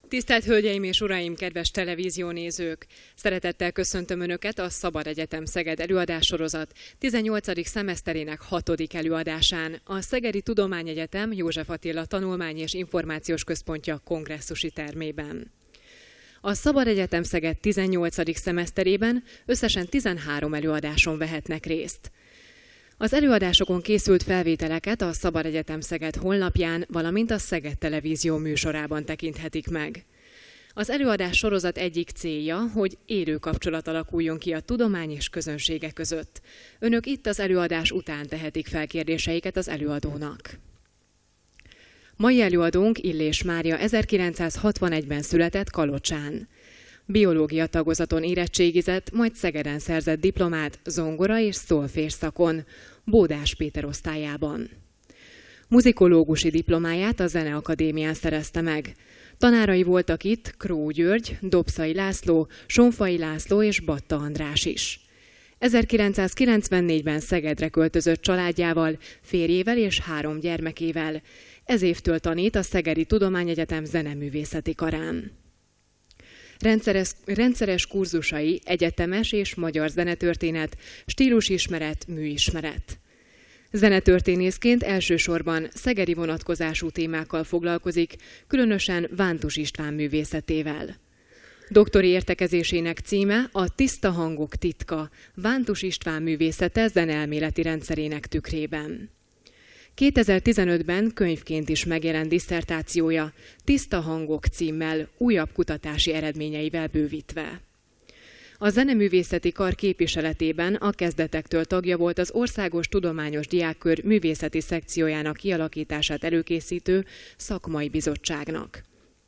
Tisztelt Hölgyeim és Uraim, kedves televíziónézők! Szeretettel köszöntöm Önöket a Szabad Egyetem Szeged előadássorozat 18. szemeszterének 6. előadásán, a Szegedi Tudományegyetem József Attila Tanulmány- és Információs Központja kongresszusi termében. A Szabad Egyetem Szeged 18. szemeszterében összesen 13 előadáson vehetnek részt. Az előadásokon készült felvételeket a Szabad Egyetem Szeged honlapján, valamint a Szeged Televízió műsorában tekinthetik meg. Az előadás sorozat egyik célja, hogy élő kapcsolat alakuljon ki a tudomány és közönsége között. Önök itt az előadás után tehetik fel kérdéseiket az előadónak. Mai előadónk Illés Mária 1961-ben született Kalocsán. Biológia tagozaton érettségizett, majd Szegeden szerzett diplomát zongora és szolfés szakon, Bódás Péter osztályában. Muzikológusi diplomáját a Zeneakadémián szerezte meg. Tanárai voltak itt Kró György, Dobszai László, Sonfai László és Batta András is. 1994-ben Szegedre költözött családjával, férjével és 3 gyermekével. Ez évtől tanít a Szegedi Tudományegyetem zeneművészeti karán. Rendszeres kurzusai egyetemes és magyar zenetörténet, stílusismeret, műismeret. Zenetörténészként elsősorban szegedi vonatkozású témákkal foglalkozik, különösen Vántus István művészetével. Doktori értekezésének címe a Tiszta hangok titka, Vántus István művészete zeneelméleti rendszerének tükrében. 2015-ben könyvként is megjelent disszertációja, Tiszta hangok címmel, újabb kutatási eredményeivel bővítve. A zeneművészeti kar képviseletében a kezdetektől tagja volt az Országos Tudományos Diákkör művészeti szekciójának kialakítását előkészítő szakmai bizottságnak.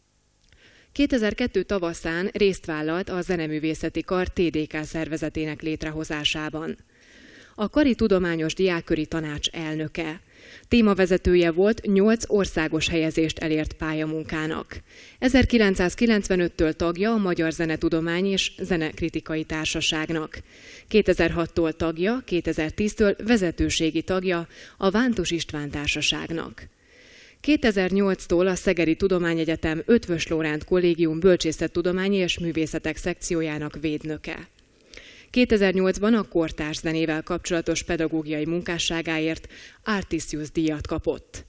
2002 tavaszán részt vállalt a Zeneművészeti Kar TDK szervezetének létrehozásában. A Kari Tudományos Diákköri Tanács elnöke. Témavezetője volt 8 országos helyezést elért pályamunkának. 1995-től tagja a Magyar Zenetudomány és Zenekritikai Társaságnak. 2006-tól tagja, 2010-től vezetőségi tagja a Vántus István Társaságnak. 2008-tól a Szegedi Tudományegyetem Eötvös Loránd Kollégium Bölcsészettudományi és Művészetek szekciójának védnöke. 2008-ban a kortárs zenével kapcsolatos pedagógiai munkásságáért Artisius díjat kapott.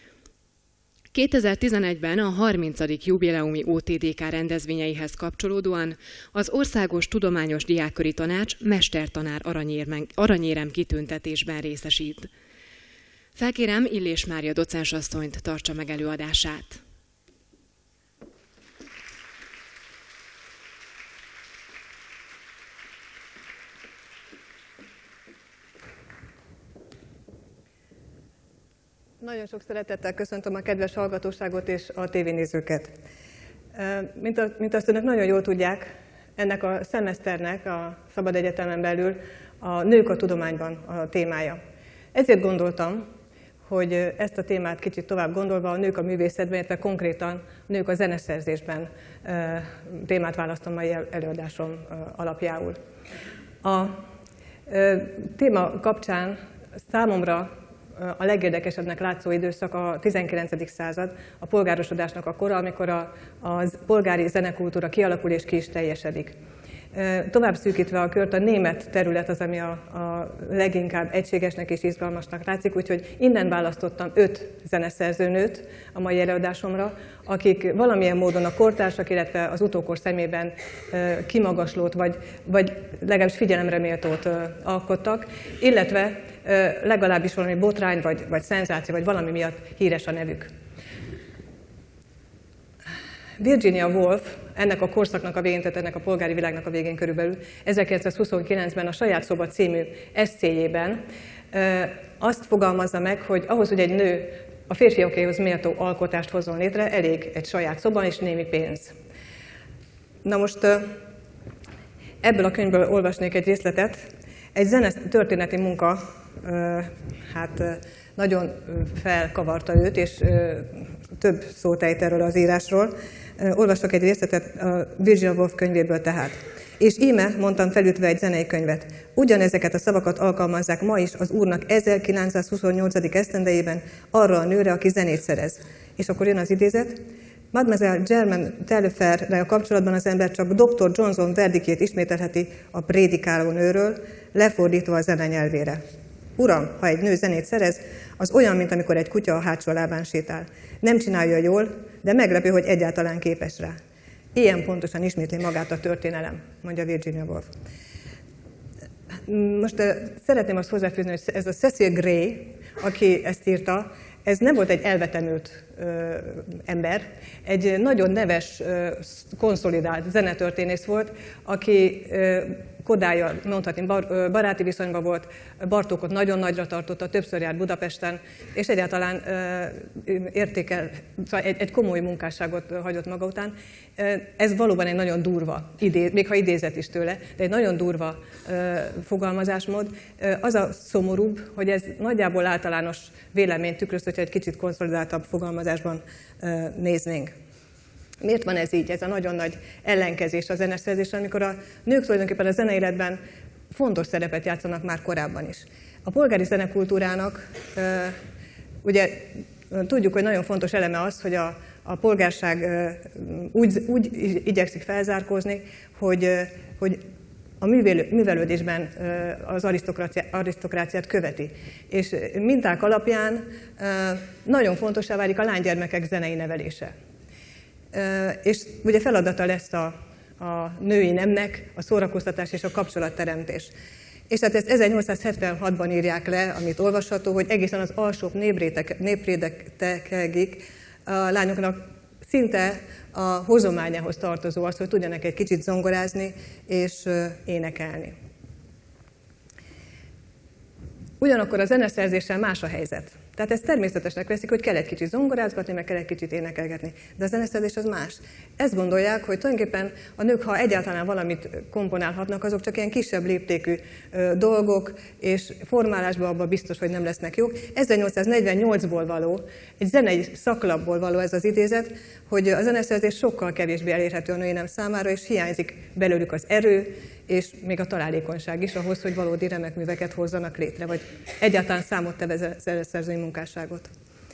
2011-ben a 30. jubileumi OTDK rendezvényeihez kapcsolódóan az Országos Tudományos Diákköri Tanács mestertanár aranyérem kitüntetésben részesít. Felkérem Illés Mária docensasszonyt tartsa meg előadását. Nagyon sok szeretettel köszöntöm a kedves hallgatóságot és a tévénézőket. Mint azt önök nagyon jól tudják, ennek a szemeszternek a Szabad Egyetemen belül a nők a tudományban a témája. Ezért gondoltam, hogy ezt a témát kicsit tovább gondolva a nők a művészetben, illetve konkrétan a nők a zeneszerzésben témát választom mai előadásom alapjául. A téma kapcsán számomra a legérdekesebbnek látszó időszak a 19. század, a polgárosodásnak a kora, amikor a polgári zenekultúra kialakul és ki is teljesedik. Tovább szűkítve a kört, a német terület az, ami a leginkább egységesnek és izgalmasnak látszik, úgyhogy innen választottam 5 zeneszerzőnőt a mai előadásomra, akik valamilyen módon a kortársak, illetve az utókor szemében kimagaslót, vagy legalábbis figyelemre méltót alkottak, illetve legalábbis valami botrány, vagy szenzáció, vagy valami miatt híres a nevük. Virginia Woolf ennek a korszaknak a végén, tehát ennek a polgári világnak a végén körülbelül 1929-ben a Saját szoba című esszéjében azt fogalmazza meg, hogy ahhoz, hogy egy nő a férfiakéhoz méltó alkotást hozzon létre, elég egy saját szoba és némi pénz. Na most ebből a könyvből olvasnék egy részletet. Egy zenetörténeti munka nagyon felkavarta őt, és több szót ejt erről az írásról. Olvasok egy részletet a Virginia Woolf könyvéből tehát. És íme, mondtam felütve egy zenei könyvet, ugyanezeket a szavakat alkalmazzák ma is az Úrnak 1928. esztendejében arra a nőre, aki zenét szerez. És akkor jön az idézet. Mademoiselle Germaine Tailleferrel kapcsolatban az ember csak Dr. Johnson verdikét ismételheti a prédikáló nőről, lefordítva a zene nyelvére. Uram, ha egy nő zenét szerez, az olyan, mint amikor egy kutya a hátsó lábán sétál. Nem csinálja jól, de meglepő, hogy egyáltalán képes rá. Ilyen pontosan ismétli magát a történelem, mondja Virginia Woolf. Most szeretném azt hozzáfűzni, hogy ez a Cecil Gray, aki ezt írta, ez nem volt egy elvetemült ember, egy nagyon neves, konszolidált zenetörténész volt, aki Kodállyal, mondhatni, baráti viszonyban volt, Bartókot nagyon nagyra tartotta, többször járt Budapesten, és egyáltalán szóval egy komoly munkásságot hagyott maga után. Ez valóban egy nagyon durva, még ha idézett is tőle, de egy nagyon durva fogalmazásmód. Az a szomorúbb, hogy ez nagyjából általános véleményt tükröz, hogyha egy kicsit konszolidáltabb fogalmazásban néznénk. Miért van ez így, ez a nagyon nagy ellenkezés a zeneszerzésre, amikor a nők tulajdonképpen a zeneéletben fontos szerepet játszanak már korábban is. A polgári zenekultúrának ugye tudjuk, hogy nagyon fontos eleme az, hogy a polgárság úgy igyekszik felzárkózni, hogy a művelődésben az arisztokráciát követi. És minták alapján nagyon fontosá válik a lánygyermekek zenei nevelése. És ugye feladata lesz a női nemnek a szórakoztatás és a kapcsolatteremtés. És hát ezt 1876-ban írják le, amit olvasható, hogy egészen az alsóbb néprétegekig a lányoknak szinte a hozományához tartozó az, hogy tudjanak egy kicsit zongorázni és énekelni. Ugyanakkor a zeneszerzéssel más a helyzet. Tehát ezt természetesnek veszik, hogy kell egy kicsit zongorázgatni, meg kell egy kicsit énekelgetni. De a zeneszerzés az más. Ezt gondolják, hogy tulajdonképpen a nők, ha egyáltalán valamit komponálhatnak, azok csak ilyen kisebb léptékű dolgok, és formálásban abban biztos, hogy nem lesznek jók. 1848-ból való, egy zenei szaklapból való ez az idézet, hogy a zeneszerzés sokkal kevésbé elérhető a női nem számára, és hiányzik belőlük az erő, és még a találékonyság is ahhoz, hogy valódi remek műveket hozzanak létre, vagy egyáltalán számottevő zeneszerzői munkásságot.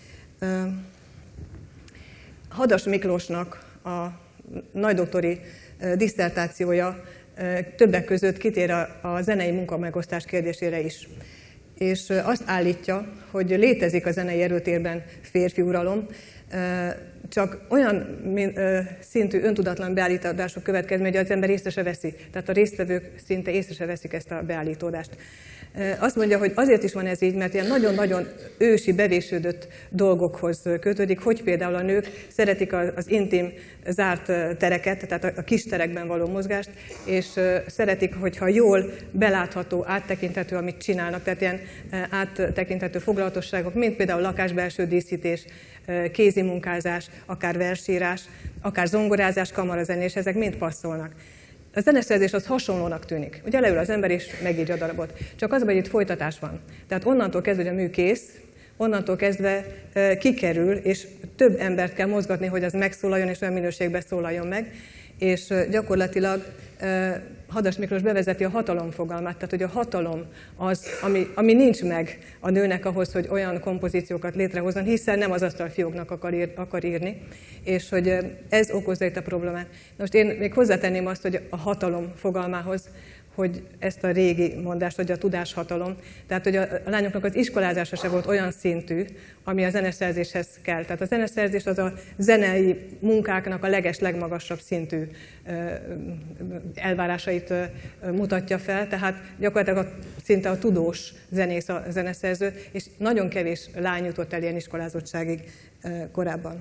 Hadas Miklósnak a nagydoktori disszertációja többek között kitér a zenei munkamegosztás kérdésére is. És azt állítja, hogy létezik a zenei erőtérben férfi uralom, csak olyan szintű öntudatlan beállítások következmény, hogy az ember észre se veszi. Tehát a résztvevők szinte észre se veszik ezt a beállítódást. Azt mondja, hogy azért is van ez így, mert ilyen nagyon-nagyon ősi, bevésődött dolgokhoz kötődik, hogy például a nők szeretik az intim, zárt tereket, tehát a kis terekben való mozgást, és szeretik, hogyha jól belátható, áttekinthető, amit csinálnak, tehát ilyen áttekinthető foglalatosságok, mint például lakásbelső díszítés, kézi munkázás, akár versírás, akár zongorázás, kamarazenés, ezek mind passzolnak. A zeneszerzés az hasonlónak tűnik. Ugye leül az ember és megírja a darabot. Csak az, hogy itt folytatás van. Tehát onnantól kezdve, hogy a mű kész, onnantól kezdve kikerül, és több embert kell mozgatni, hogy az megszólaljon, és olyan minőségben szólaljon meg. És gyakorlatilag Hadas Miklós bevezeti a hatalom fogalmát, tehát hogy a hatalom az, ami nincs meg a nőnek ahhoz, hogy olyan kompozíciókat létrehozzon, hiszen nem az asztalfióknak akar írni, és hogy ez okozza itt a problémát. Most én még hozzátenném azt, hogy a hatalom fogalmához, hogy ezt a régi mondást, hogy a tudáshatalom, tehát hogy a lányoknak az iskolázása se volt olyan szintű, ami a zeneszerzéshez kell. Tehát a zeneszerzés az a zenei munkáknak a legmagasabb szintű elvárásait mutatja fel, tehát gyakorlatilag szinte a tudós zenész a zeneszerző, és nagyon kevés lány jutott el ilyen iskolázottságig korábban.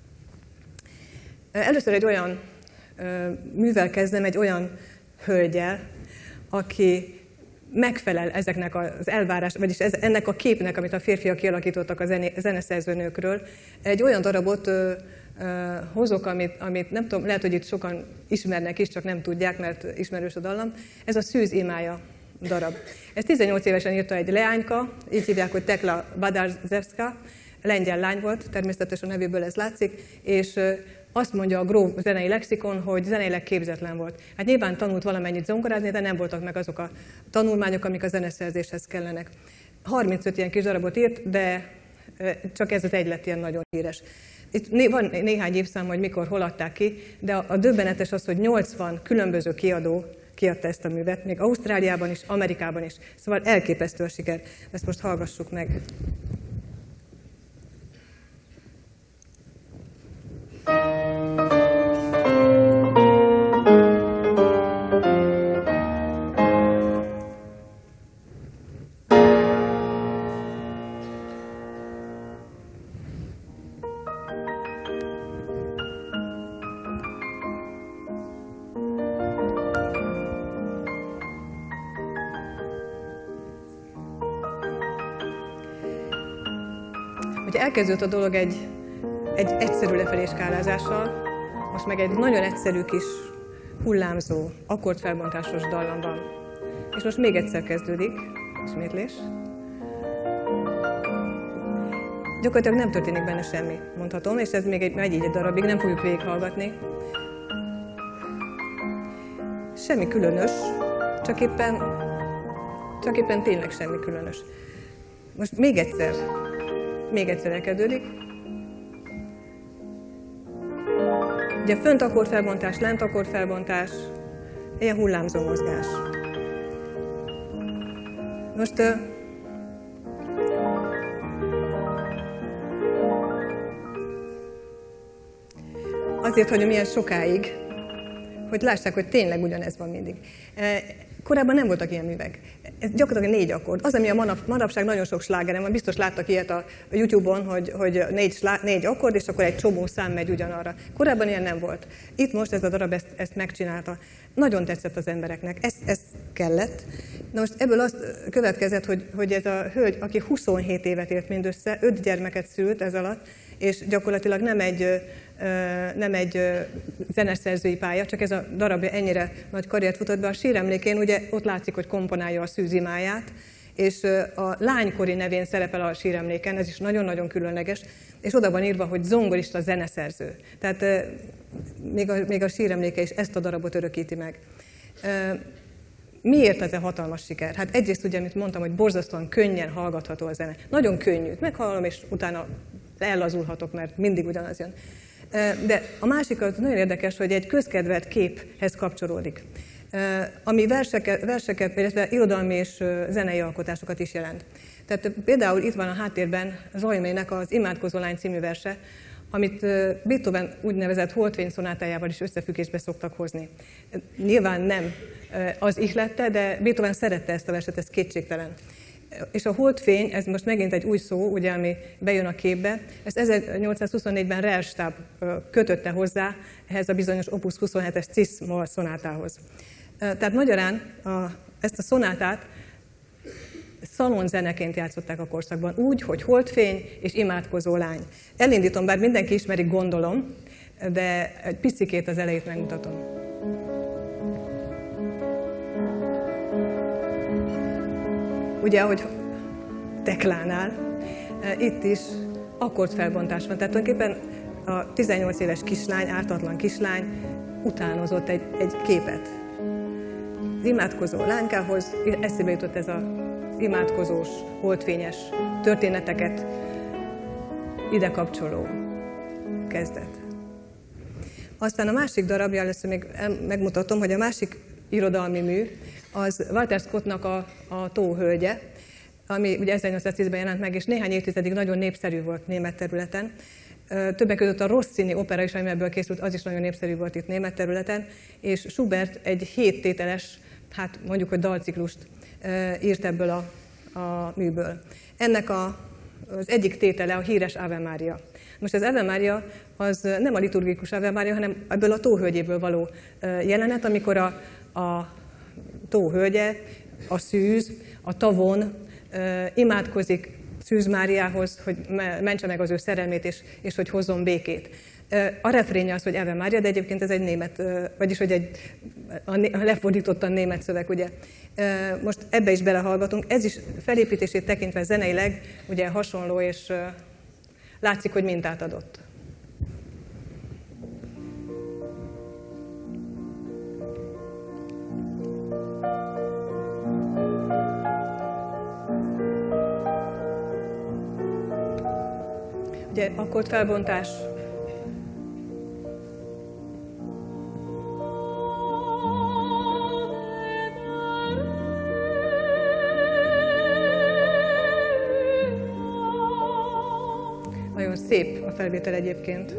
Először egy olyan művel kezdem, egy olyan hölgyel, aki megfelel ezeknek az elvárás, vagyis ennek a képnek, amit a férfiak kialakítottak a zeneszerző nőkről. Egy olyan darabot hozok, amit nem tudom, lehet, hogy itt sokan ismernek is, csak nem tudják, mert ismerős a dallam. Ez a Szűz imája darab. Ezt 18 évesen írta egy leányka, így hívják, hogy Tekla Badarzewska, lengyel lány volt, természetesen a nevéből ez látszik, és azt mondja a Grove zenei lexikon, hogy zeneileg képzetlen volt. Hát nyilván tanult valamennyit zongorázni, de nem voltak meg azok a tanulmányok, amik a zeneszerzéshez kellenek. 35 ilyen kis darabot írt, de csak ez az egy lett ilyen nagyon híres. Itt van néhány évszám, hogy mikor, hol adták ki, de a döbbenetes az, hogy 80 különböző kiadó kiadta ezt a művet, még Ausztráliában is, Amerikában is. Szóval elképesztő a siker. Ezt most hallgassuk meg. Hogy elkezdődött a dolog egy egyszerű lefelé skálázással, most meg egy nagyon egyszerű kis hullámzó, akkordfelbontásos dallam van. És most még egyszer kezdődik, ismétlés. Gyakorlatilag nem történik benne semmi, mondhatom, és ez még megy így egy darabig, nem fogjuk végighallgatni. Semmi különös, csak éppen tényleg semmi különös. Most még egyszer elkezdődik. Ugye fönt akkordfelbontás, lent akkordfelbontás, ilyen hullámzó mozgás. Most azért hagyom ilyen sokáig, hogy lássák, hogy tényleg ugyanez van mindig. Korábban nem voltak ilyen művek. Ez gyakorlatilag 4 akkord. Az, ami a manapság nagyon sok slágeren van, biztos láttak ilyet a YouTube-on, hogy 4 akkord, és akkor egy csomó szám megy ugyanarra. Korábban ilyen nem volt. Itt most ez a darab ezt megcsinálta. Nagyon tetszett az embereknek. Ez kellett. Na most ebből azt következett, hogy ez a hölgy, aki 27 évet élt mindössze, 5 gyermeket szült ez alatt, és gyakorlatilag nem egy zeneszerzői pálya, csak ez a darab ennyire nagy karriert futott be. A síremlékén ugye ott látszik, hogy komponálja a szűzimáját, és a lánykori nevén szerepel a síremléken, ez is nagyon-nagyon különleges, és oda van írva, hogy zongorista zeneszerző. Tehát még a síremléke is ezt a darabot örökíti meg. Miért ez a hatalmas siker? Hát egyrészt ugye, amit mondtam, hogy borzasztóan könnyen hallgatható a zene. Nagyon könnyű. Meghallom, és utána ellazulhatok, mert mindig ugyanaz jön. De a másik az nagyon érdekes, hogy egy közkedvelt képhez kapcsolódik, ami verseket, illetve irodalmi és zenei alkotásokat is jelent. Tehát például itt van a háttérben Zajmének az Imádkozó lány című verse, amit Beethoven úgynevezett Holdfény szonátájával is összefüggésbe szoktak hozni. Nyilván nem az ihlette, de Beethoven szerette ezt a verset, ez kétségtelen. És a holdfény, ez most megint egy új szó, ugye, ami bejön a képbe, ezt 1824-ben Rellstab kötötte hozzá ehhez a bizonyos Opus 27-es Cis-moll szonátához. Tehát magyarán ezt a szonátát szalonzeneként játszották a korszakban, úgy, hogy holdfény és imádkozó lány. Elindítom, bár mindenki ismeri, gondolom, de egy picikét az elejét megmutatom. Ugye, ahogy Teklánál, itt is akkordfelbontás van. Tehát tulajdonképpen a 18 éves kislány, ártatlan kislány utánozott egy képet. Az imádkozó lánykához eszébe jutott ez az imádkozós, holdfényes történeteket ide kapcsoló kezdet. Aztán a másik darabja, először még megmutatom, hogy a másik irodalmi mű, az Walter Scottnak a Tóhölgye, ami ugye 1810-ben jelent meg, és néhány évtizedig nagyon népszerű volt német területen. Többek között a Rossini opera is, ami ebből készült, az is nagyon népszerű volt itt német területen, és Schubert egy 7 tételes, hát mondjuk, hogy dalciklust írt ebből a műből. Ennek az egyik tétele a híres Ave Maria. Most az Ave Maria az nem a liturgikus Ave Maria, hanem ebből a Tóhölgyéből való jelenet, amikor a Tóhölgye, a szűz, a tavon imádkozik Szűz Máriához, hogy mentse meg az ő szerelmét, és hogy hozzon békét. A refrénje az, hogy Ave Maria, de egyébként ez egy német, vagyis hogy lefordítottan német szöveg, ugye. Most ebbe is belehallgatunk. Ez is felépítését tekintve zeneileg ugye hasonló, és látszik, hogy mintát adott. Ugye akkordfelbontás, Nagyon szép a felvétel egyébként.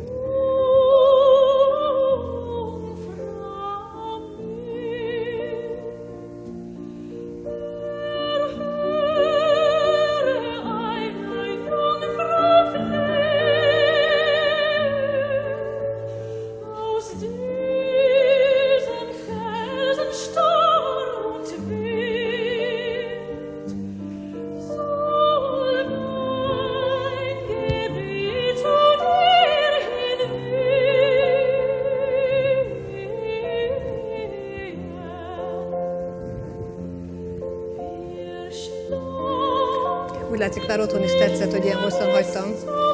Úgy látszik, már otthon is tetszett, hogy ilyen hosszan hagytam.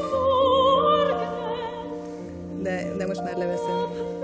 De most már leveszem.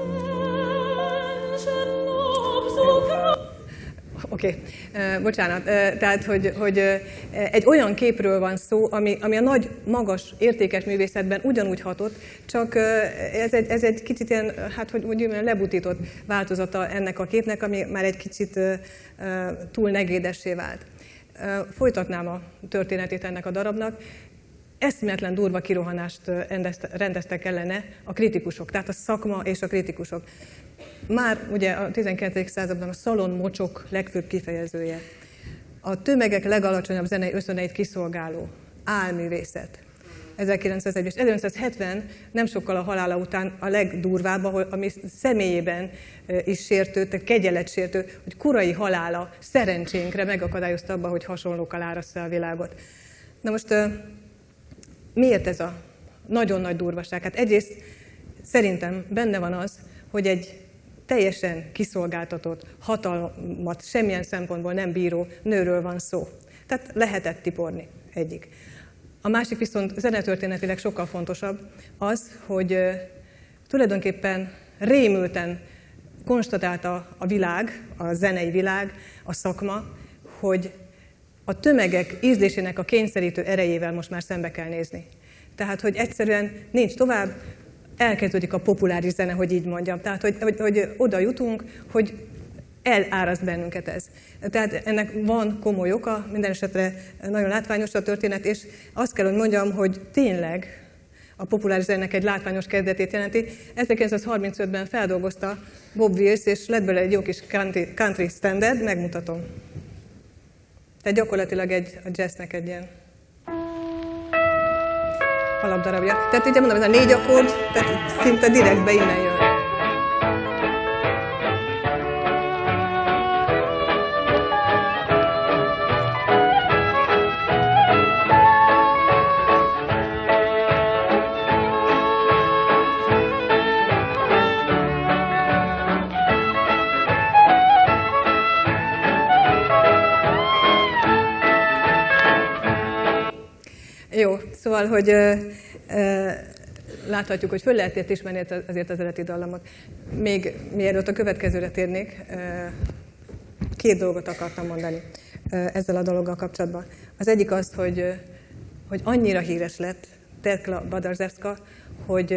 Oké, bocsánat. Tehát, hogy egy olyan képről van szó, ami a nagy, magas, értékes művészetben ugyanúgy hatott, csak ez egy kicsit ilyen, hát hogy lebutított változata ennek a képnek, ami már egy kicsit túl negédessé vált. Folytatnám a történetét ennek a darabnak. Eszméletlen durva kirohanást rendeztek ellene a kritikusok, tehát a szakma és a kritikusok. Már ugye a 19. században a szalonmocsok legfőbb kifejezője. A tömegek legalacsonyabb zenei ösztöneit kiszolgáló álművészet. 1901 és 1970 nem sokkal a halála után a legdurvább, ami személyében is sértő, tehát kegyeletsértő, hogy korai halála szerencsénkre megakadályozta abba, hogy hasonlókkal árassza a világot. Na most miért ez a nagyon nagy durvaság? Hát egyrészt szerintem benne van az, hogy egy teljesen kiszolgáltatott, hatalmat semmilyen szempontból nem bíró nőről van szó. Tehát lehetett tiporni egyik. A másik viszont zenetörténetileg sokkal fontosabb az, hogy tulajdonképpen rémülten konstatálta a világ, a zenei világ, a szakma, hogy a tömegek ízlésének a kényszerítő erejével most már szembe kell nézni. Tehát, hogy egyszerűen nincs tovább, elkezdődik a populáris zene, hogy így mondjam. Tehát, hogy oda jutunk, hogy eláraszt bennünket ez. Tehát ennek van komoly oka, minden esetre nagyon látványos a történet, és azt kell, hogy mondjam, hogy tényleg a populáris zenének egy látványos kezdetét jelenti. 1935-ben feldolgozta Bob Wills, és lett belőle egy jó kis country standard, megmutatom. Tehát gyakorlatilag a jazznek egy ilyen alapdarabja. Tehát ugye mondom, ez a 4 akkord, tehát szinte direktbe innen jön. Jó, szóval, hogy láthatjuk, hogy föl lehet ismerni azért az eredeti dallamot. Még mielőtt a következőre térnék, 2 dolgot akartam mondani ezzel a dologgal kapcsolatban. Az egyik az, hogy annyira híres lett Tekla Badarzewska, hogy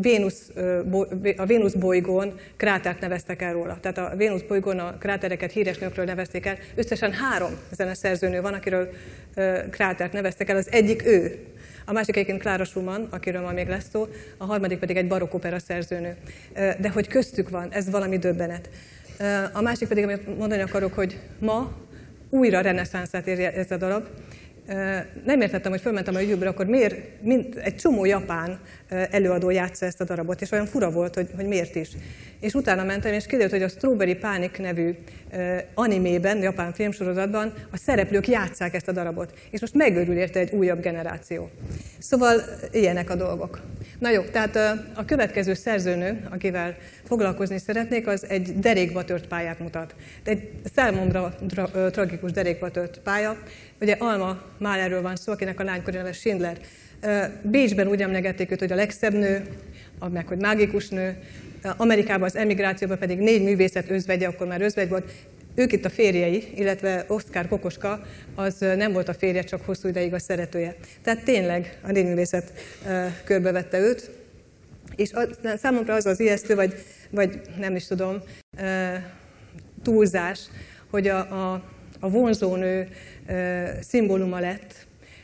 a Vénusz bolygón krátert neveztek el róla. Tehát a Vénusz bolygón a krátereket híres nőkről nevezték el. Összesen 3 zeneszerzőnő van, akiről krátert neveztek el. Az egyik ő. A másik egyébként Clara Schumann, akiről ma még lesz szó, a harmadik pedig egy barokk opera szerzőnő. De hogy köztük van, ez valami döbbenet. A másik pedig, amit mondani akarok, hogy ma újra reneszánszát éri ez a darab. Nem értettem, hogy fölmentem a YouTube-ra, akkor miért egy csomó japán előadó játsza ezt a darabot, és olyan fura volt, hogy miért is. És utána mentem, és kiderült, hogy a Strawberry Panic nevű animében, japán filmsorozatban a szereplők játsszák ezt a darabot. És most megőrül érte egy újabb generáció. Szóval ilyenek a dolgok. Na jó, tehát a következő szerzőnő, akivel foglalkozni szeretnék, az egy derékba tört pályát mutat. Egy számomra tragikus derékba tört pálya. Ugye Alma Mahlerről van szó, akinek a lánykori neve Schindler. Bécsben úgy emlegették őt, hogy a legszebb nő, meg hogy mágikus nő. Amerikában az emigrációban pedig 4 művészet özvegye, akkor már özvegy volt. Ők itt a férjei, illetve Oszkár Kokoska, az nem volt a férje, csak hosszú ideig a szeretője. Tehát tényleg a 4 művészet körbevette őt. És számomra az ijesztő, vagy nem is tudom, túlzás, hogy a vonzónő szimbóluma lett,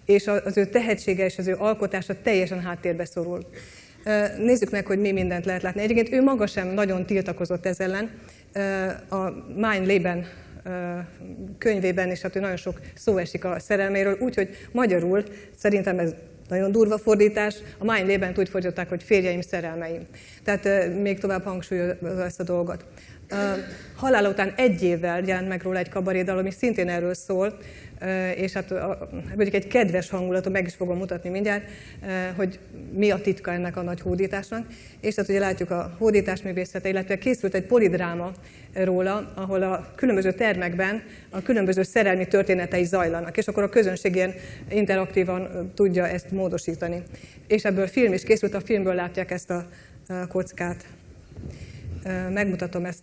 és az ő tehetsége és az ő alkotása teljesen háttérbe szorul. Nézzük meg, hogy mi mindent lehet látni. Egyébként ő maga sem nagyon tiltakozott ez ellen. A Mein Leben könyvében is hát nagyon sok szó esik a szerelméről, úgyhogy magyarul szerintem ez nagyon durva fordítás. A Mein Lebent úgy fordították, hogy férjeim, szerelmeim. Tehát még tovább hangsúlyozza ezt a dolgot. Halála után 1 évvel jelent meg róla egy kabarédal, ami szintén erről szól, és hát mondjuk egy kedves hangulatot meg is fogom mutatni mindjárt, hogy mi a titka ennek a nagy hódításnak. És hát ugye látjuk a hódítás művészete, illetve készült egy polidráma róla, ahol a különböző termekben a különböző szerelmi történetei zajlanak, és akkor a közönség ilyen interaktívan tudja ezt módosítani. És ebből film is készült, a filmből látják ezt a kockát. Megmutatom ezt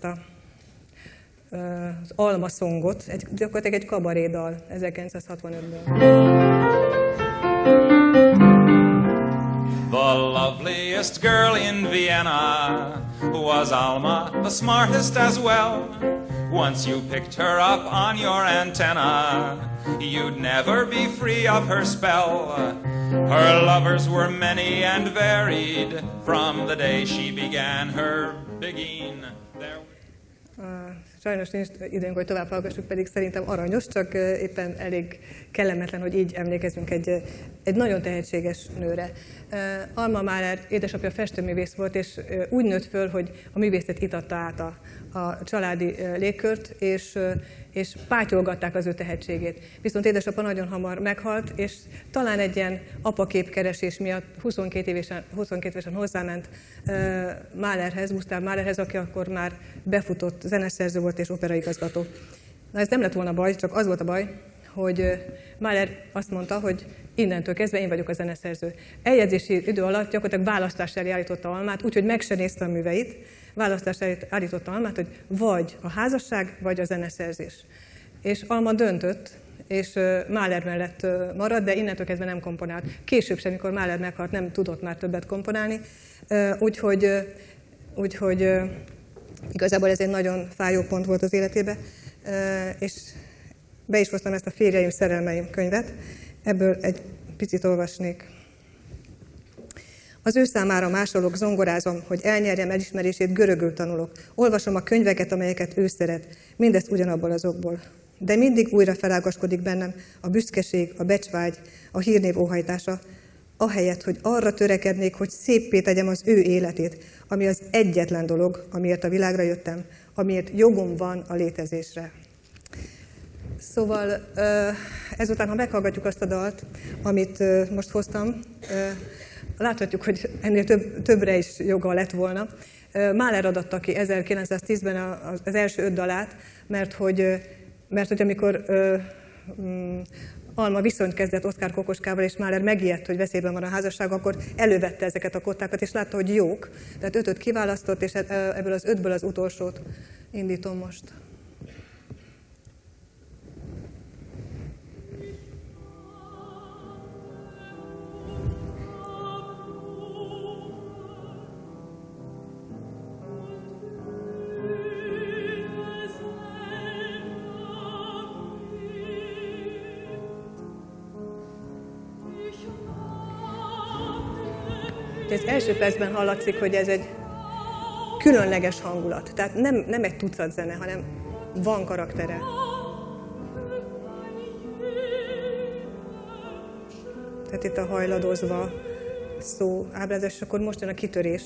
az Alma Songot, gyakorlatilag egy kabarédal 1965-ből. The loveliest girl in Vienna was Alma, the smartest as well. Once you picked her up on your antenna, you'd never be free of her spell. Her lovers were many and varied from the day she began her bigging. Sajnos nincs időnk, hogy tovább hallgassuk, pedig szerintem aranyos, csak éppen elég kellemetlen, hogy így emlékezünk egy nagyon tehetséges nőre. Alma Mahler édesapja festőművész volt, és úgy nőtt föl, hogy a művészet itatta át a családi légkört, és pátyolgatták az ő tehetségét. Viszont édesapa nagyon hamar meghalt, és talán egy ilyen apaképkeresés miatt 22 évesen hozzáment Mahlerhez, Gustav Mahlerhez, aki akkor már befutott zeneszerző volt és operaigazgató. Na ez nem lett volna baj, csak az volt a baj, hogy Mahler azt mondta, hogy innentől kezdve én vagyok a zeneszerző. Eljegyzési idő alatt gyakorlatilag választás elé állította Almát, úgyhogy meg se nézte a műveit, választás elé állította Almát, hogy vagy a házasság, vagy a zeneszerzés. És Alma döntött, és Mahler mellett maradt, de innentől kezdve nem komponált. Később sem, amikor Mahler meghalt, nem tudott már többet komponálni, úgyhogy igazából ez egy nagyon fájó pont volt az életébe, és be is hoztam ezt a Férjeim, szerelmeim könyvet, ebből egy picit olvasnék. Az ő számára másolok, zongorázom, hogy elnyerjem elismerését, görögül tanulok. Olvasom a könyveket, amelyeket ő szeret, mindezt ugyanabból az okból. De mindig újra felágaskodik bennem a büszkeség, a becsvágy, a hírnév óhajtása, ahelyett, hogy arra törekednék, hogy széppé tegyem az ő életét, ami az egyetlen dolog, amiért a világra jöttem, amiért jogom van a létezésre. Szóval ezután, ha meghallgatjuk azt a dalt, amit most hoztam, láthatjuk, hogy ennél többre is joga lett volna. Mahler adatta ki 1910-ben az első 5 dalát, mert hogy amikor Alma viszonyt kezdett Oszkár Kokoskával, és Mahler megijedt, hogy veszélyben van a házasság, akkor elővette ezeket a kottákat, és látta, hogy jók. Tehát 5-öt kiválasztott, és ebből az 5-ből az utolsót indítom most. Az első percben hallatszik, hogy ez egy különleges hangulat. Tehát nem egy tucat zene, hanem van karaktere. Tehát itt a hajladozva szó ábrázolás, és akkor most jön a kitörés.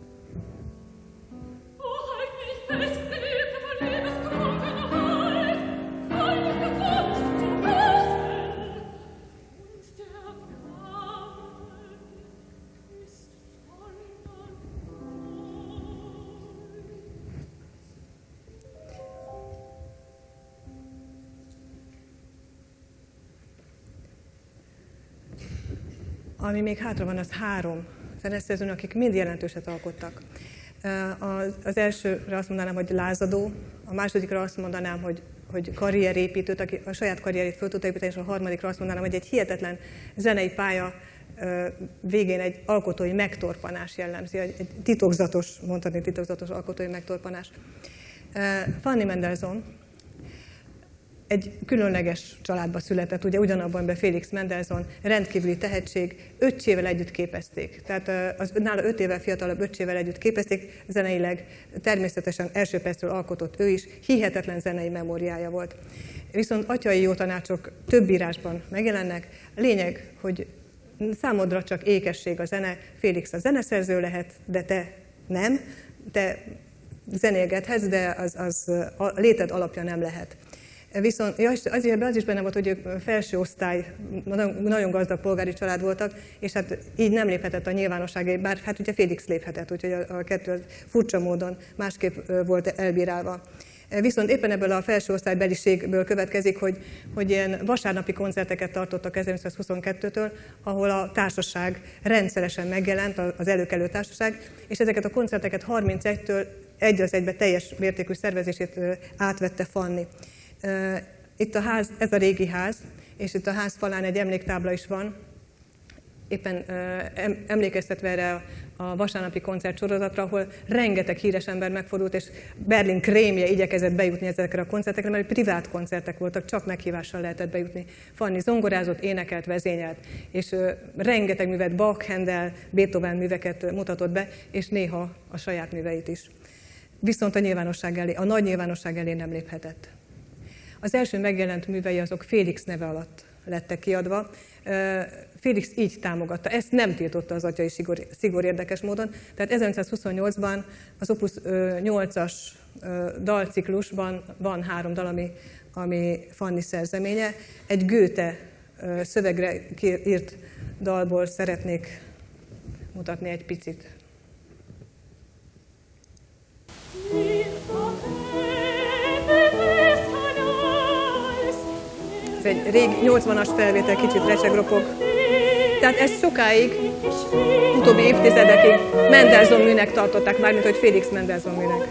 Ami még hátra van, az 3 zeneszerző, akik mind jelentőset alkottak. Az elsőre azt mondanám, hogy lázadó, a másodikra azt mondanám, hogy karrierépítőt, aki a saját karrierét föl tudta építeni, és a harmadikra azt mondanám, hogy egy hihetetlen zenei pálya végén egy alkotói megtorpanás jellemzi, egy titokzatos, mondhatni titokzatos alkotói megtorpanás. Fanny Mendelssohn egy különleges családba született, ugye ugyanabban be Felix Mendelssohn, rendkívüli tehetség, öccsével együtt képezték. Tehát nála 5 évvel fiatalabb öccsével együtt képezték, zeneileg természetesen első percről alkotott ő is, hihetetlen zenei memóriája volt. Viszont atyai jó tanácsok több írásban megjelennek. A lényeg, hogy számodra csak ékesség a zene, Félix a zeneszerző lehet, de te nem. Te zenélgethetsz, de az a léted alapja nem lehet. Viszont az is benne volt, hogy ők felső osztály, nagyon gazdag polgári család voltak, és hát így nem léphetett a nyilvánosságra, bár hát ugye Félix léphetett, úgyhogy a kettő furcsa módon másképp volt elbírálva. Viszont éppen ebből a felső osztálybeliségből következik, hogy ilyen vasárnapi koncerteket tartottak 1922-től, ahol a társaság rendszeresen megjelent, az előkelő társaság, és ezeket a koncerteket 31-től egy az egybe teljes mértékű szervezését átvette Fanny. Itt a ház, ez a régi ház, és itt a ház falán egy emléktábla is van, éppen emlékeztetve erre a vasárnapi koncertsorozatra, ahol rengeteg híres ember megfordult, és Berlin krémje igyekezett bejutni ezekre a koncertekre, mert privát koncertek voltak, csak meghívással lehetett bejutni. Fanny zongorázott, énekelt, vezényelt, és rengeteg művet, Bach, Handel, Beethoven műveket mutatott be, és néha a saját műveit is. Viszont a nagy nyilvánosság elé nem léphetett. Az első megjelent művei azok Félix neve alatt lettek kiadva. Félix így támogatta, ezt nem tiltotta az atyai szigor érdekes módon. Tehát 1928-ban az Opus 8-as dalciklusban van 3 dal, ami Fanny szerzeménye. Egy Goethe szövegre írt dalból szeretnék mutatni egy picit. Ez egy rég 80-as felvétel, kicsit recsegropog. Tehát ezt sokáig, utóbbi évtizedekig Mendelssohn műnek tartották, mármint hogy Felix Mendelssohn műnek.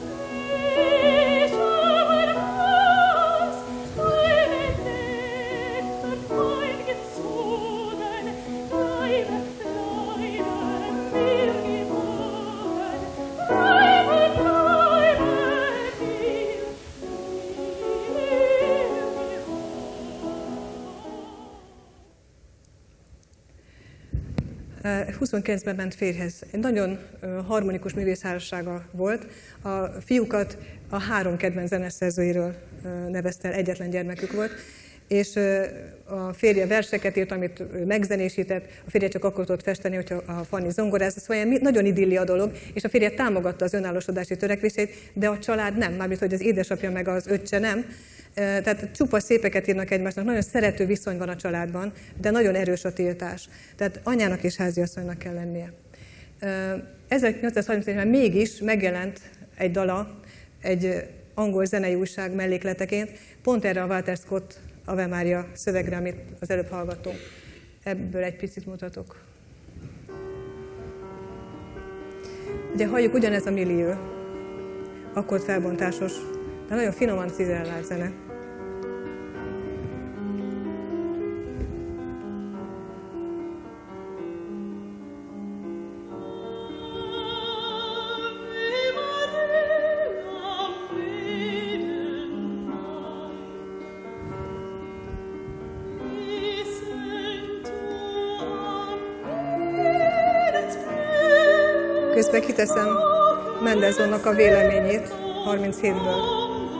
Uh, 29-ben ment férjhez. Egy nagyon harmonikus művészházassága volt. A fiúkat a 3 kedvenc zeneszerzőiről nevezte el, egyetlen gyermekük volt, és a férje verseket írt, amit megzenésített, a férje csak akkor tudott festeni, hogyha a Fanny zongorázott, szóval nagyon idilli a dolog, és a férje támogatta az önállósodási törekvését, de a család nem, mármint hogy az édesapja meg az öccse nem. Tehát csupa szépeket írnak egymásnak, nagyon szerető viszony van a családban, de nagyon erős a tiltás. Tehát anyának és háziasszonynak kell lennie. 1831-ben mégis megjelent egy dala, egy angol zenei újság mellékleteként, pont erre a Walter Scott Ave Maria szövegre, amit az előbb hallgattunk. Ebből egy picit mutatok. Ugye halljuk, ugyanez a millió, akkord felbontásos, de nagyon finoman cizellált zene. Közben kiteszem Mendelssohnnak a véleményét 37-ből.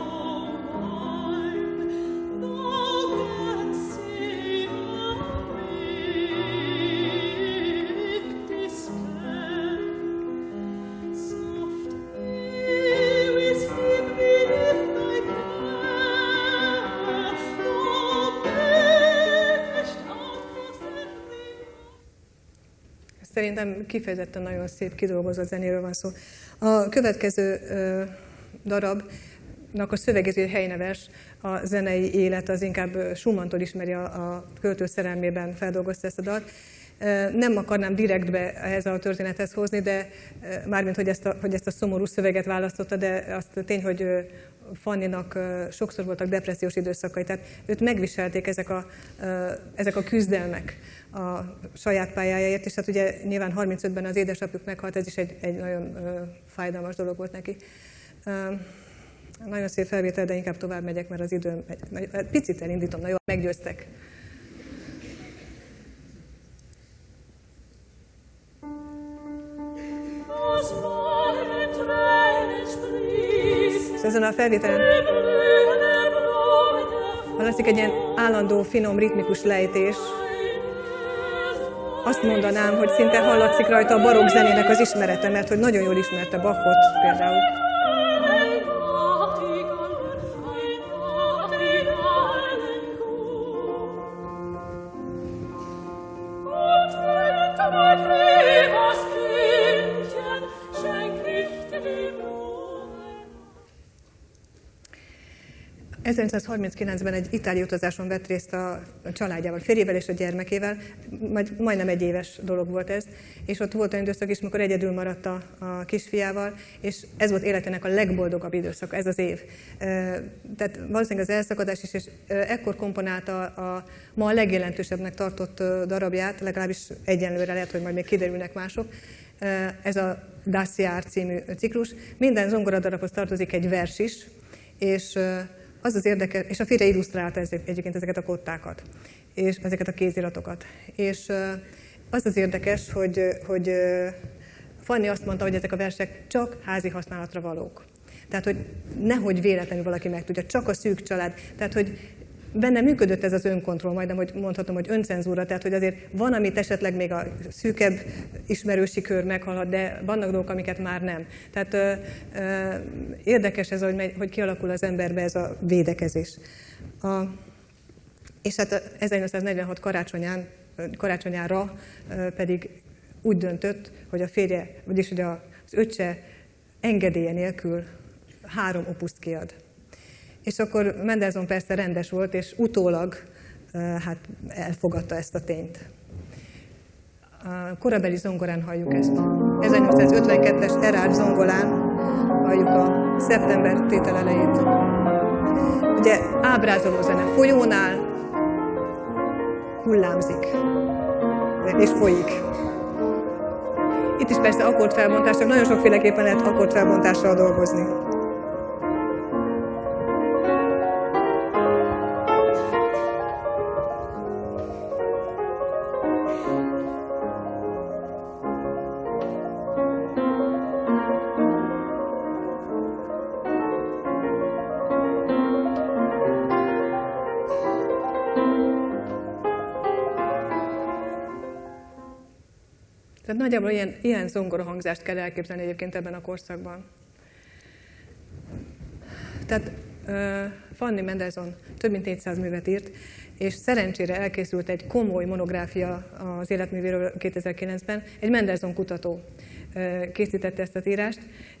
Szerintem kifejezetten nagyon szép, kidolgozott zenéről van szó. A következő darabnak a szövegező helynevers, a zenei élet, az inkább Schumanntól ismeri, a költő szerelmében feldolgozta ezt a dalt. Nem akarnám direktbe ehhez a történethez hozni, de mármint, hogy ezt a szomorú szöveget választotta, de azt tény, hogy Fannynak sokszor voltak depressziós időszakai, tehát őt megviselték ezek a küzdelmek a saját pályájáért, és hát ugye nyilván 35-ben az édesapjuk meghalt, ez is egy nagyon fájdalmas dolog volt neki. Nagyon szép felvétel, de inkább tovább megyek, mert az időm picit elindítom, na jó, meggyőztek. És ezen a felvételen hallatszik egy ilyen állandó, finom, ritmikus lejtés. Azt mondanám, hogy szinte hallatszik rajta a barokk zenének az ismerete, mert hogy nagyon jól ismerte Bachot például. ...1939-ben egy itáliai utazáson vett részt a családjával, férjével és a gyermekével, majdnem egy éves dolog volt ez, és ott volt olyan időszak is, amikor egyedül maradt a kisfiával, és ez volt életének a legboldogabb időszaka, ez az év. Tehát valószínűleg az elszakadás is, és ekkor komponálta a ma a legjelentősebbnek tartott darabját, legalábbis egyenlőre, lehet, hogy majd még kiderülnek mások, ez a Das Jahr című ciklus. Minden zongoradarabhoz tartozik egy vers is, és az az érdekes, és a férje illusztrálta egyébként ezeket a kottákat, és ezeket a kéziratokat. És az az érdekes, hogy Fanny azt mondta, hogy ezek a versek csak házi használatra valók. Tehát, hogy nehogy véletlenül valaki megtudja, csak a szűk család. Tehát, hogy benne működött ez az önkontroll, majdnem, hogy mondhatom, hogy öncenzúra, tehát, hogy azért van, amit esetleg még a szűkebb ismerősi kör meghallhat, de vannak dolgok, amiket már nem. Tehát érdekes ez, hogy kialakul az emberbe ez a védekezés. És hát 1846 karácsonyára pedig úgy döntött, hogy a férje, vagyis hogy az öccse engedélye nélkül 3 opuszt kiad. És akkor Mendelssohn persze rendes volt, és utólag hát elfogadta ezt a tényt. A korabeli zongorán halljuk ezt. 1852-es Erard zongorán halljuk a szeptember tétel elejét. Ugye ábrázoló zene, folyónál hullámzik, és folyik. Itt is persze akkordfelbontásra, nagyon sokféleképpen lehet akkordfelbontással dolgozni. Tehát nagyjából ilyen zongorahangzást kell elképzelni egyébként ebben a korszakban. Tehát Fanny Mendelssohn több mint 400 művet írt, és szerencsére elkészült egy komoly monográfia az életművéről 2009-ben. Egy Mendelssohn kutató készítette ezt az írást,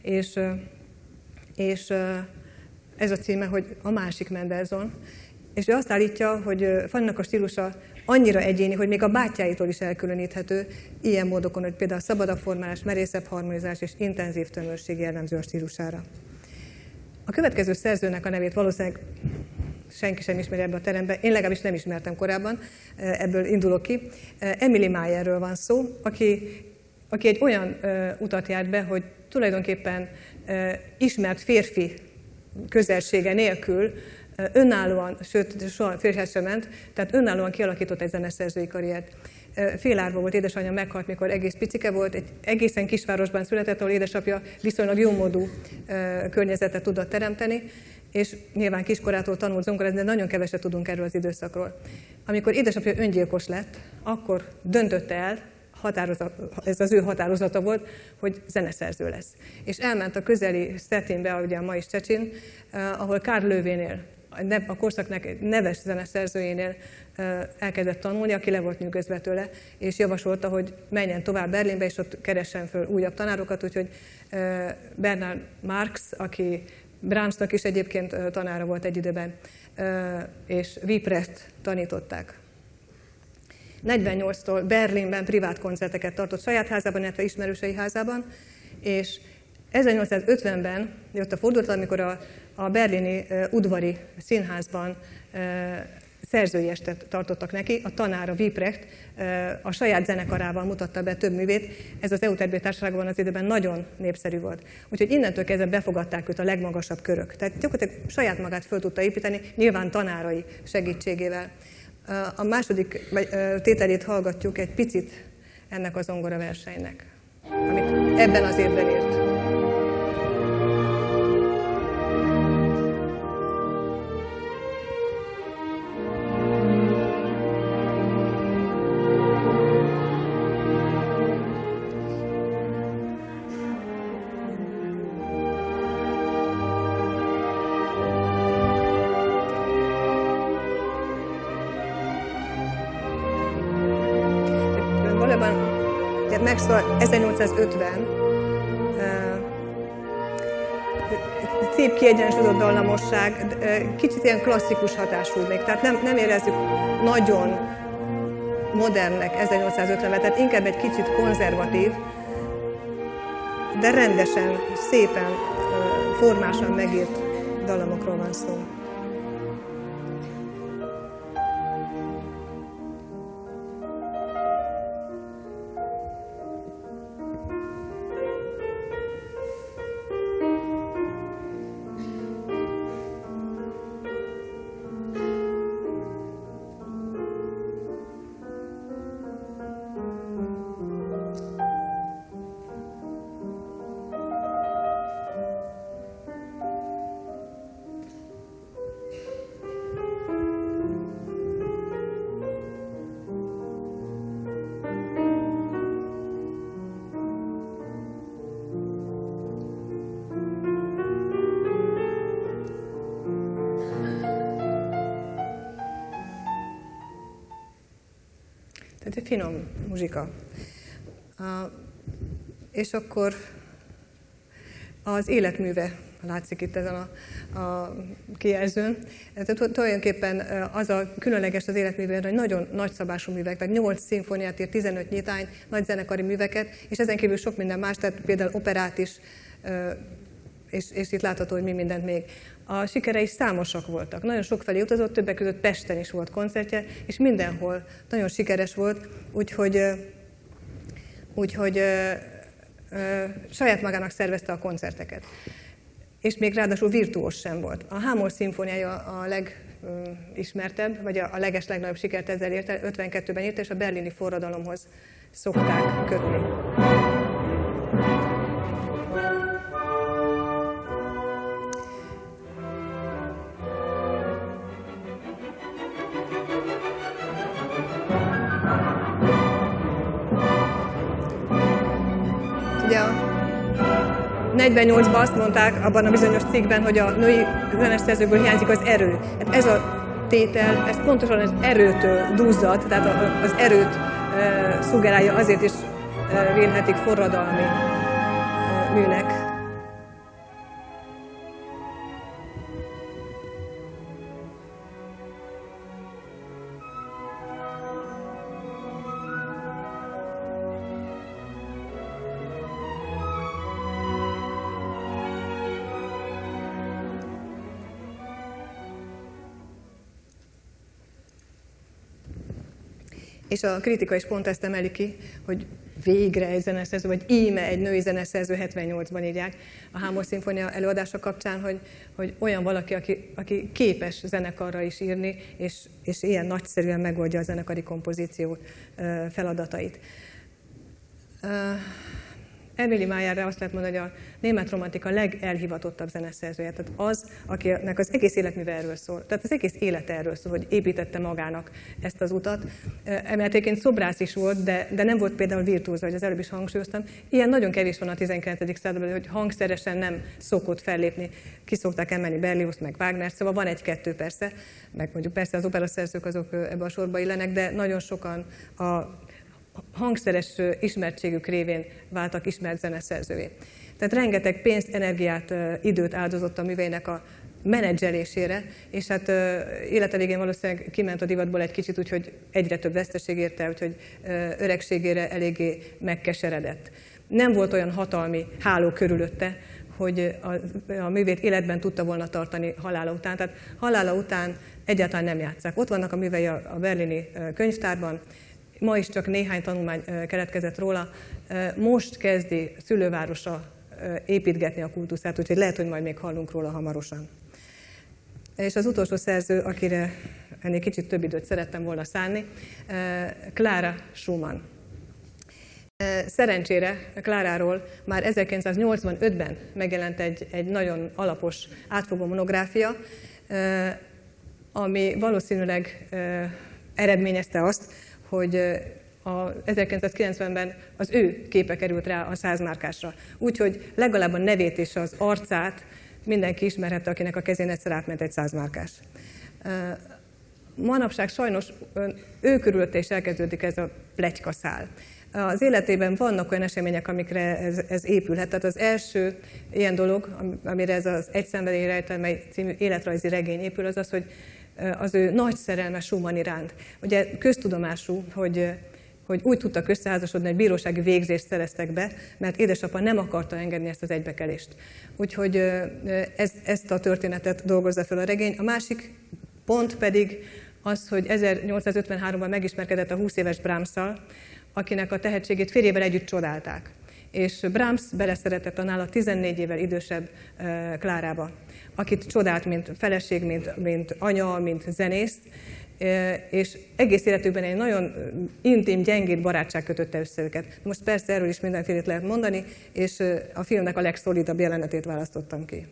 és ez a címe, hogy A másik Mendelssohn. És ő azt állítja, hogy Fannynak a stílusa annyira egyéni, hogy még a bátyáitól is elkülöníthető, ilyen módokon, hogy például szabadabb formálás, merészebb harmonizálás és intenzív tömörség jellemző a stílusára. A következő szerzőnek a nevét valószínűleg senki sem ismeri ebben a teremben, én legalábbis nem ismertem korábban, ebből indulok ki. Emily Mayerről van szó, aki egy olyan utat járt be, hogy tulajdonképpen ismert férfi közelsége nélkül önállóan, sőt, soha férjhez sem ment, tehát önállóan kialakított egy zeneszerzői karriert. Félárva volt, édesanyja meghalt, mikor egész picike volt, egy egészen kisvárosban született, ahol édesapja viszonylag jómódú környezetet tudott teremteni, és nyilván kiskorától tanult zongorázni, de nagyon keveset tudunk erről az időszakról. Amikor édesapja öngyilkos lett, akkor döntötte el, ez az ő határozata volt, hogy zeneszerző lesz. És elment a közeli Stettinbe, ugye a mai Szczecin, ahol Karl Lövénél, a korszaknak neves zeneszerzőjénél elkezdett tanulni, aki le volt nyűgözve tőle, és javasolta, hogy menjen tovább Berlinbe, és ott keressen föl újabb tanárokat, úgyhogy Bernard Marx, aki Brahmsnak is egyébként tanára volt egy időben, és Wieprecht tanították. 48-tól Berlinben privát koncerteket tartott saját házában, illetve ismerősei házában, és 1850-ben jött a fordulat, amikor a berlini udvari színházban szerzői estet tartottak neki. A tanára, Wieprecht a saját zenekarával mutatta be több művét. Ez az Euterpe társaságban az időben nagyon népszerű volt. Úgyhogy innentől kezdve befogadták őt a legmagasabb körök. Tehát gyakorlatilag saját magát föl tudta építeni, nyilván tanárai segítségével. A második tételét hallgatjuk egy picit ennek a zongoraversenynek, amit ebben az évben írt. Megszól 1850, szép kiegyensúlyozott dallamosság, kicsit ilyen klasszikus hatású még, tehát nem érezzük nagyon modernnek 1850-ben, tehát inkább egy kicsit konzervatív, de rendesen, szépen, formásan megírt dallamokról van szó. Tehát egy finom muzsika. És akkor az életműve látszik itt ezen a kijelzőn. Tehát tulajdonképpen az a különleges az életművében, hogy nagyon nagyszabású művek, tehát 8 szimfóniát írt, 15 nyitány, nagy zenekari műveket, és ezen kívül sok minden más, tehát például operát is, és itt látható, hogy mi mindent még. A sikerei számosak voltak. Nagyon sokfelé utazott, többek között Pesten is volt koncertje, és mindenhol nagyon sikeres volt, úgyhogy saját magának szervezte a koncerteket. És még ráadásul virtuós sem volt. A Hámol szimfóniája a legismertebb, vagy a legnagyobb sikert ezzel érte, 52-ben írta, és a berlini forradalomhoz szokták kötni. Ugye a 48-ban azt mondták abban a bizonyos cikkben, hogy a női zeneszerzőkből hiányzik az erő. Hát ez a tétel, ez pontosan az erőtől duzzad, tehát az erőt szuggerálja, azért is vélhetik forradalmi műnek. És a kritika is pont ezt emeli ki, hogy végre egy zeneszerző, vagy íme egy női zeneszerző, 78-ban írják a Hámol szimfónia előadása kapcsán, hogy olyan valaki, aki képes zenekarra is írni, és ilyen nagyszerűen megoldja a zenekari kompozíció feladatait. Emily Mayerre azt lehet mondani, hogy a német romantika legelhivatottabb zeneszerzője. Tehát az, akinek az egész életműve erről szól. Tehát az egész élete erről szól, hogy építette magának ezt az utat. Emeltéként szobrász is volt, de nem volt például virtuóz, ahogy az előbb is hangsúlyoztam. Ilyen nagyon kevés van a 19. században, hogy hangszeresen nem szokott fellépni. Ki szokták emelni Berliozt, meg Wagnert, szóval van egy-kettő persze, meg mondjuk persze az operaszerzők azok ebbe a sorba illenek, de nagyon sokan a hangszeres ismertségük révén váltak ismert zeneszerzővé. Tehát rengeteg pénzt, energiát, időt áldozott a műveinek a menedzselésére, és hát élete végén valószínűleg kiment a divatból egy kicsit, úgyhogy egyre több veszteség érte, úgyhogy öregségére eléggé megkeseredett. Nem volt olyan hatalmi háló körülötte, hogy a művét életben tudta volna tartani halála után. Tehát halála után egyáltalán nem játsszák. Ott vannak a művei a berlini könyvtárban, ma is csak néhány tanulmány keletkezett róla. Most kezdi szülővárosa építgetni a kultuszát, úgyhogy lehet, hogy majd még hallunk róla hamarosan. És az utolsó szerző, akire ennél kicsit több időt szerettem volna szánni, Clara Schumann. Szerencsére Cláráról már 1985-ben megjelent egy nagyon alapos, átfogó monográfia, ami valószínűleg eredményezte azt, hogy 1990-ben az ő képe került rá a 100 márkásra. Úgyhogy legalább a nevét és az arcát mindenki ismerhette, akinek a kezén egyszer átment egy 100 márkás. Manapság sajnos ő körülötte is elkezdődik ez a pletykaszál. Az életében vannak olyan események, amikre ez épülhet. Tehát az első ilyen dolog, amire ez az Egy szenvedély rejtelmei című életrajzi regény épül, az az, hogy az ő nagy szerelme Schumann iránt. Ugye köztudomású, hogy úgy tudtak összeházasodni, hogy bírósági végzést szereztek be, mert édesapa nem akarta engedni ezt az egybekelést. Úgyhogy ezt a történetet dolgozza fel a regény. A másik pont pedig az, hogy 1853-ban megismerkedett a 20 éves Brahmsszal, akinek a tehetségét férjével együtt csodálták. És Brahms beleszeretett a nála 14 évvel idősebb Klárába, akit csodált, mint feleség, mint anya, mint zenész, és egész életükben egy nagyon intim, gyengéd barátság kötötte össze őket. Most persze erről is mindenfélét lehet mondani, és a filmnek a legszolidabb jelenetét választottam ki.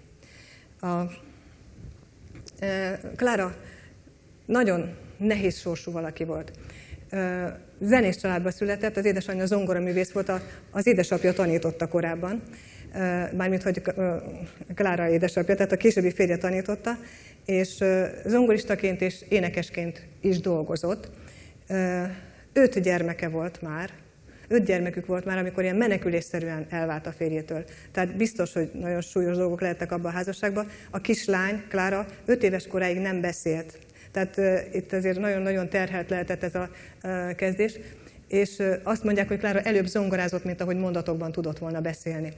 Klára nagyon nehéz sorsú valaki volt. Zenész családba született, az édesanyja zongoraművész volt, az édesapja tanította korábban, mármint hogy Klára édesapja, tehát a későbbi férje tanította, és zongoristaként és énekesként is dolgozott. 5 gyermeke volt már, 5 gyermekük volt már, amikor ilyen menekülésszerűen elvált a férjétől. Tehát biztos, hogy nagyon súlyos dolgok lehettek abban a házasságban. A kislány, Klára, 5 éves koráig nem beszélt. Tehát itt azért nagyon-nagyon terhelt lehetett ez a kezdés. És azt mondják, hogy Klára előbb zongorázott, mint ahogy mondatokban tudott volna beszélni.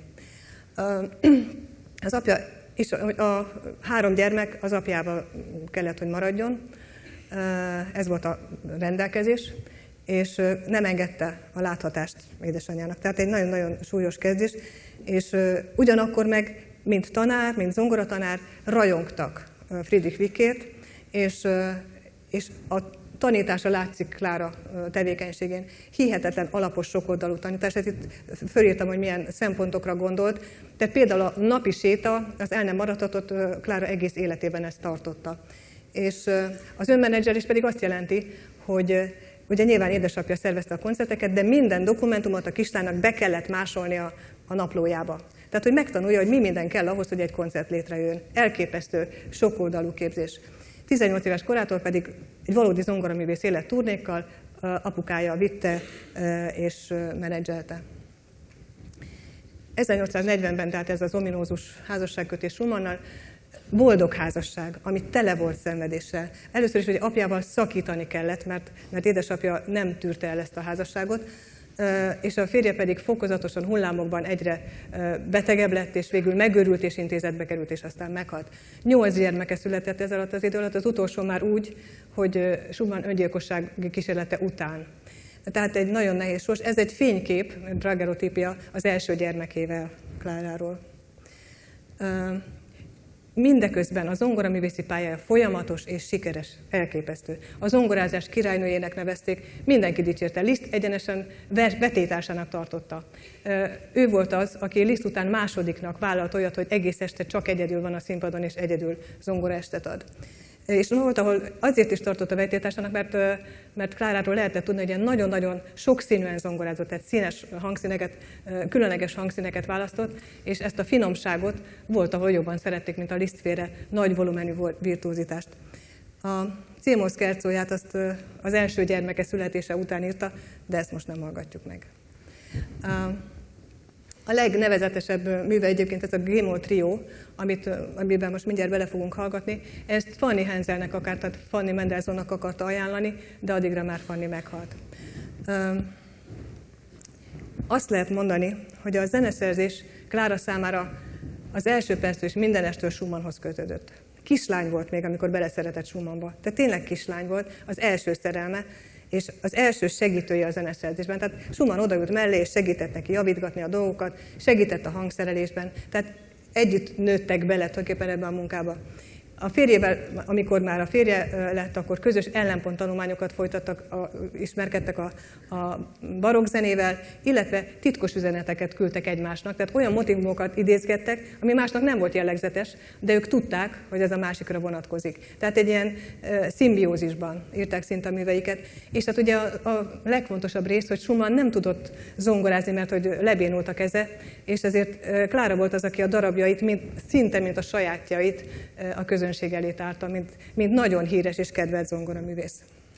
Az apja, és a 3 gyermek az apjával kellett, hogy maradjon. Ez volt a rendelkezés, és nem engedte a láthatást édesanyjának. Tehát egy nagyon-nagyon súlyos kezdés, és ugyanakkor meg, mint tanár, mint zongoratanár, rajongtak Friedrich Wickért, és a tanítása látszik Klára tevékenységén. Hihetetlen alapos, sokoldalú tanítás. Hát itt fölírtam, hogy milyen szempontokra gondolt. Tehát például a napi séta, az el nem maradhatott, Klára egész életében ezt tartotta. És az önmenedzselés pedig azt jelenti, hogy ugye nyilván édesapja szervezte a koncerteket, de minden dokumentumot a kislánynak be kellett másolni a naplójába. Tehát, hogy megtanulja, hogy mi minden kell ahhoz, hogy egy koncert létrejön. Elképesztő, sokoldalú képzés. 18 éves korától pedig egy valódi zongoraművész élet turnékkal, apukája vitte és menedzselte. 1840-ben, tehát ez az ominózus házasságkötés Schumannal, boldog házasság, ami tele volt szenvedéssel. Először is, hogy apjával szakítani kellett, mert édesapja nem tűrte el ezt a házasságot, és a férje pedig fokozatosan, hullámokban egyre betegebb lett, és végül megőrült és intézetbe került, és aztán meghalt. 8 gyermeke született ez alatt az idő alatt, az utolsó már úgy, hogy Schumann öngyilkossági kísérlete után. Tehát egy nagyon nehéz sors. Ez egy fénykép, daguerreotípia az első gyermekével, Kláráról. Mindeközben a zongoraművészi pályája folyamatos és sikeres, elképesztő. A zongorázás királynőjének nevezték, mindenki dicsérte. Liszt egyenesen vetétársának tartotta. Ő volt az, aki Liszt után másodiknak vállalt olyat, hogy egész este csak egyedül van a színpadon, és egyedül zongoraestet ad. És volt, ahol azért is tartotta vetétársának, mert Kláráról lehetett tudni, hogy ilyen nagyon-nagyon sokszínűen zongorázott, tehát színes hangszíneket, különleges hangszíneket választott, és ezt a finomságot volt, ahol jobban szerették, mint a Liszt-féle nagy volumenű virtuózitást. A Cémo Scherzóját azt az első gyermeke születése után írta, de ezt most nem hallgatjuk meg. A legnevezetesebb műve egyébként ez a G-moll trió, amiben most mindjárt bele fogunk hallgatni. Ezt Fanny Henselnek akart, tehát Fanny Mendelssohnnak akarta ajánlani, de addigra már Fanny meghalt. Azt lehet mondani, hogy a zeneszerzés Klára számára az első perctől és mindenestől Schumannhoz kötődött. Kislány volt még, amikor beleszeretett Schumannba. Tehát tényleg kislány volt, az első szerelme, és az első segítője a zeneszerzésben. Tehát Schumann odaült mellé, és segített neki javítgatni a dolgokat, segített a hangszerelésben. Tehát együtt nőttek bele tulajdonképpen ebbe a munkába. A férjével, amikor már a férje lett, akkor közös ellenponttanulmányokat folytattak, ismerkedtek a barokk zenével, illetve titkos üzeneteket küldtek egymásnak, tehát olyan motivumokat idézgettek, ami másnak nem volt jellegzetes, de ők tudták, hogy ez a másikra vonatkozik. Tehát egy ilyen szimbiózisban írták szinte a műveiket. És tehát ugye a legfontosabb rész, hogy Schumann nem tudott zongorázni, mert hogy lebénult a keze, és ezért Klára volt az, aki a darabjait szinte, mint a sajátjait a közönség elé tárta, mint nagyon híres és kedvelt zongoraművész.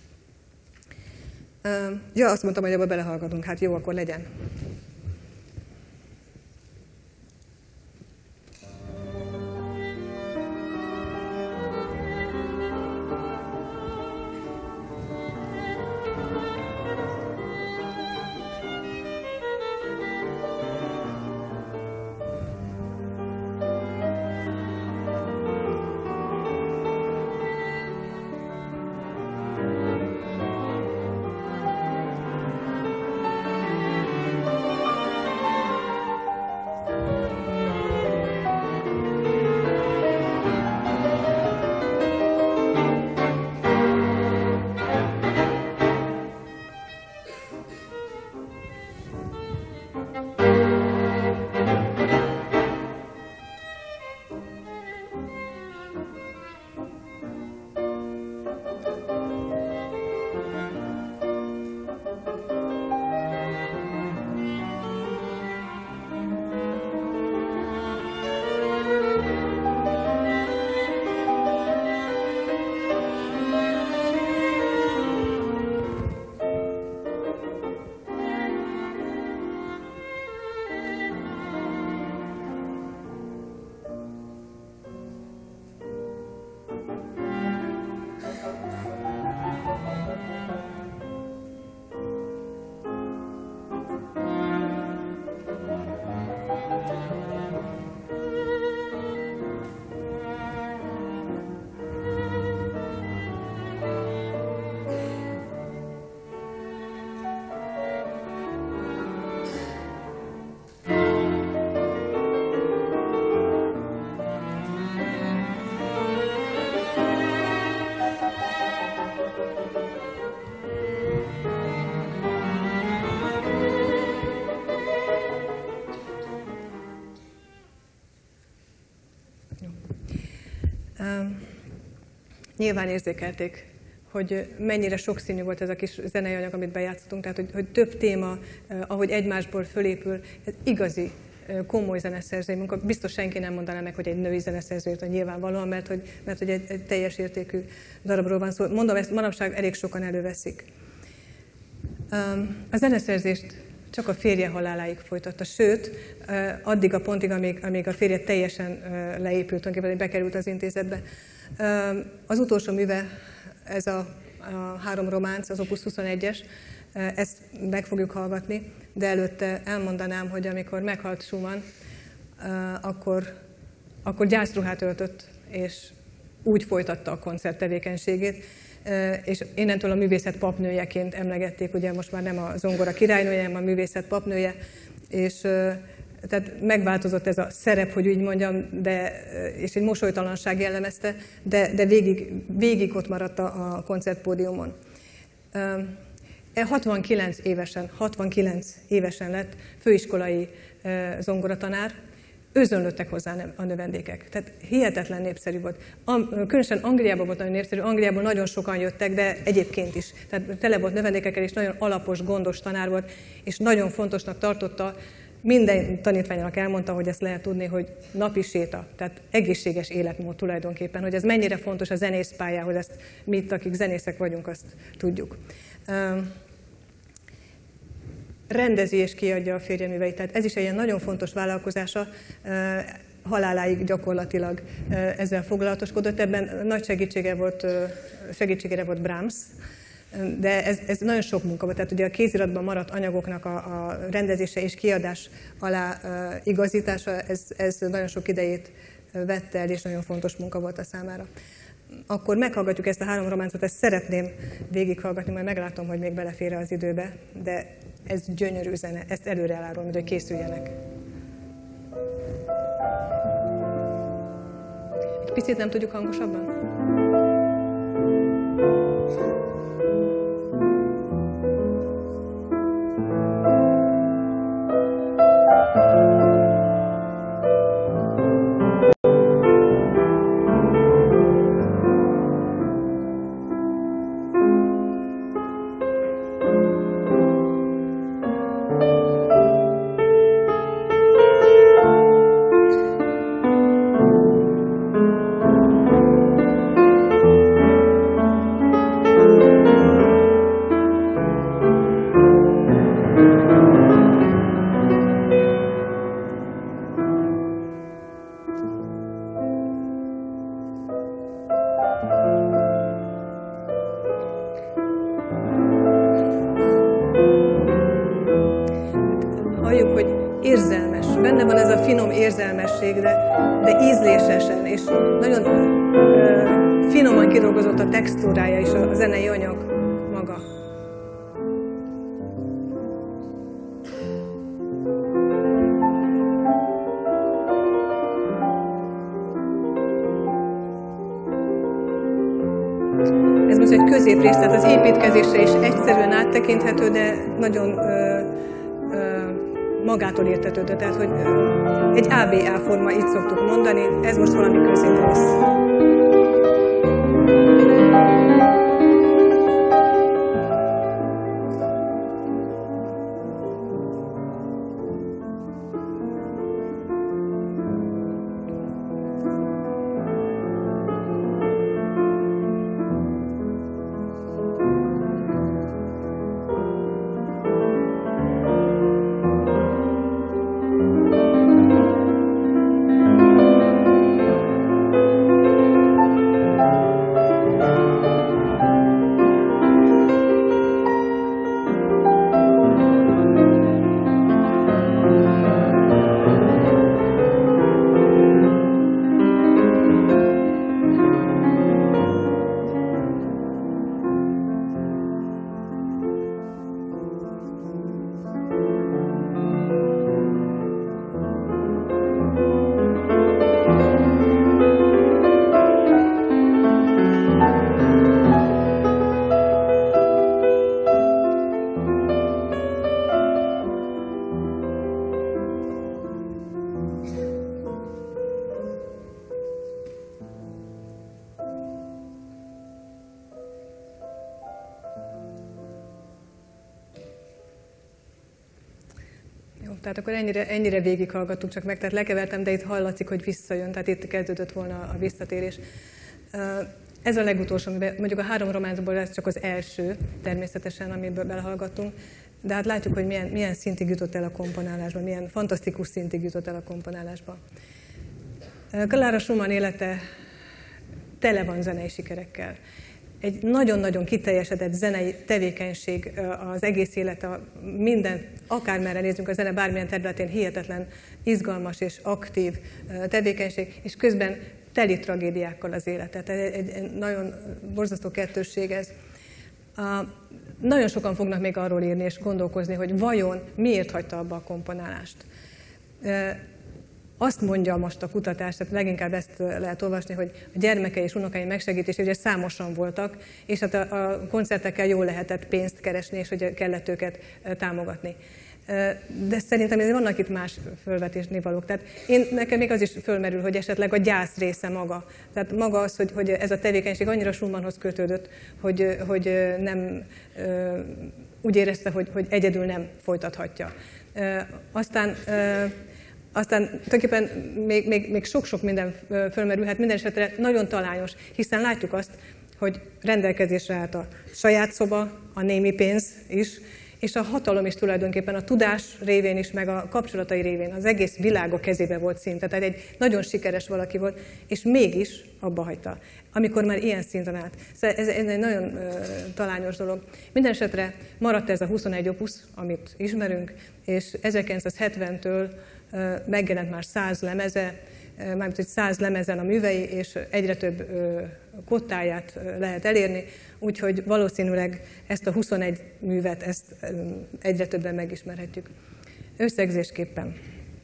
Ja, azt mondtam, hogy abba belehallgatunk. Hát jó, akkor legyen. Nyilván érzékelték, hogy mennyire sokszínű volt ez a kis zenei anyag, amit bejátszottunk, tehát hogy több téma, ahogy egymásból fölépül, ez igazi, komoly zeneszerzői munka. Biztos senki nem mondaná meg, hogy egy női zeneszerzőt, nyilvánvalóan, mert hogy egy teljes értékű darabról van szó. Mondom, ezt manapság elég sokan előveszik. A zeneszerzést csak a férje haláláig folytatta, sőt, addig a pontig, amíg a férje teljesen leépült, tulajdonképpen bekerült az intézetbe. Az utolsó műve, ez a 3 románc, az Opus 21-es, ezt meg fogjuk hallgatni, de előtte elmondanám, hogy amikor meghalt Schumann, akkor gyászruhát öltött, és úgy folytatta a koncert tevékenységét, és innentől a művészet papnőjeként emlegették, ugye most már nem a zongora királynője, hanem a művészet papnője, és tehát megváltozott ez a szerep, hogy úgy mondjam, és egy mosolytalanság jellemezte, de végig ott maradt a koncertpódiumon. 69 évesen lett főiskolai zongoratanár, özönlöttek hozzá a növendékek. Tehát hihetetlen népszerű volt. Különösen Angliában volt nagyon népszerű, Angliából nagyon sokan jöttek, de egyébként is. Tehát tele volt növendékekkel, és nagyon alapos, gondos tanár volt, és nagyon fontosnak tartotta, minden tanítványnak elmondta, hogy ezt lehet tudni, hogy napi séta, tehát egészséges életmód tulajdonképpen, hogy ez mennyire fontos a zenészpályához, ezt mi itt, akik zenészek vagyunk, azt tudjuk. Rendezi és kiadja a férje műveit, tehát ez is egy ilyen nagyon fontos vállalkozása, haláláig gyakorlatilag ezzel foglalatoskodott. Ebben nagy segítségére volt Brahms, De ez nagyon sok munka volt. Tehát ugye a kéziratban maradt anyagoknak a rendezése és kiadás alá igazítása, ez nagyon sok idejét vette el, és nagyon fontos munka volt a számára. Akkor meghallgatjuk ezt a 3 románcot, ezt szeretném végighallgatni, majd meglátom, hogy még belefér az időbe, de ez gyönyörű zene, ezt előre elárulom, hogy készüljenek. Egy picit nem tudjuk hangosabban? Halljuk, hogy érzelmes. Benne van ez a finom érzelmesség, de ízlésesen, és nagyon finoman kidolgozott a textúrája és a zenei anyag maga. Ez most egy középrész, tehát az építkezése is egyszerűen áttekinthető, de nagyon magától értetődő, tehát hogy egy ABA forma, így szoktuk mondani, ez most valami középrész. Tehát akkor ennyire végighallgattuk csak meg, tehát lekevertem, de itt hallatszik, hogy visszajön, tehát itt kezdődött volna a visszatérés. Ez a legutolsó, mondjuk a 3 románcból ez csak az első, természetesen, amiből belehallgattunk, de hát látjuk, hogy milyen szintig jutott el a komponálásba, milyen fantasztikus szintig jutott el a komponálásba. Clara Schumann élete tele van zenei sikerekkel. Egy nagyon-nagyon kiteljesedett zenei tevékenység az egész élete, minden, akármerre nézzünk a zene bármilyen területén, hihetetlen, izgalmas és aktív tevékenység, és közben teli tragédiákkal az élete. Tehát egy nagyon borzasztó kettősség ez. Nagyon sokan fognak még arról írni és gondolkozni, hogy vajon miért hagyta abba a komponálást. Azt mondja most a kutatás, tehát leginkább ezt lehet olvasni, hogy a gyermekei és unokái megsegítése ugye számosan voltak, és hát a koncertekkel jól lehetett pénzt keresni, és ugye kellett őket támogatni. De szerintem vannak itt más fölvetésni valók. Tehát nekem még az is fölmerül, hogy esetleg a gyász része maga. Tehát maga az, hogy ez a tevékenység annyira Schumannhoz kötődött, hogy nem úgy érezte, hogy egyedül nem folytathatja. Aztán tulajdonképpen még sok-sok minden fölmerülhet, minden esetre nagyon talányos, hiszen látjuk azt, hogy rendelkezésre állt a saját szoba, a némi pénz is, és a hatalom is tulajdonképpen a tudás révén is, meg a kapcsolatai révén az egész világ a kezébe volt szinte. Tehát egy nagyon sikeres valaki volt, és mégis abba hagyta, amikor már ilyen szinten állt. Szóval ez egy nagyon talányos dolog. Minden esetre maradt ez a 21 opusz, amit ismerünk, és 1970-től megjelent már 100 lemeze, mármint hogy 100 lemezen a művei, és egyre több kottáját lehet elérni, úgyhogy valószínűleg ezt a 21 művet ezt egyre többen megismerhetjük. Összegzésképpen.